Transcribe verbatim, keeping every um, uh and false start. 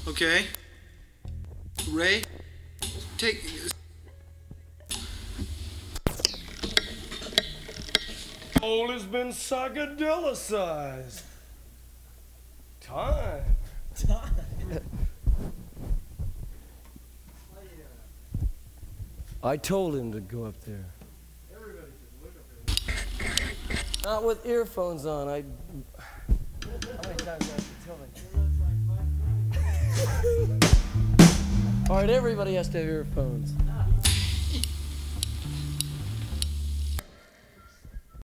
Okay. Ray, take... All has been psychedelicized. Time. Time. I told him to go up there. Everybody should look up there. Not with earphones on. I. How many times do I have to tell them? All right, everybody has to have earphones.